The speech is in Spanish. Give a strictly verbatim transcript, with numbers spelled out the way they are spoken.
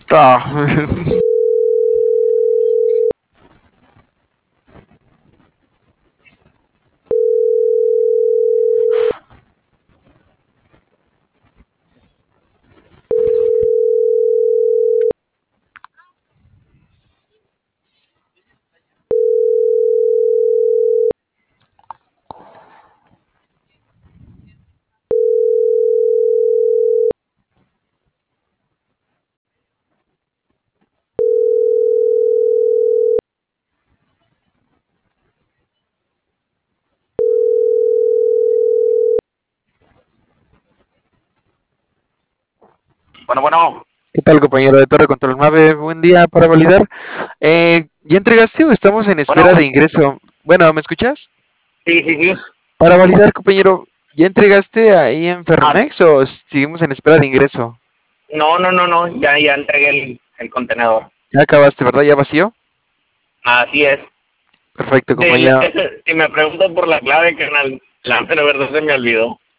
Ah. Bueno, bueno, ¿Qué tal, compañero de Torre Control nueve? Buen día para validar. Eh, ¿ya entregaste o estamos en espera de bueno, ingreso? Bueno, ¿me escuchas? sí, sí, sí. Para validar, compañero, ¿ya entregaste ahí en Ah, Ferronex o seguimos en espera de ingreso? no, no, no, no, ya, ya entregué el, el contenedor. Ya acabaste, ¿verdad? ¿Ya vació? Así es. Perfecto, Del, compañero. ese, si me preguntas por la clave, carnal, la mera verdad se me olvidó.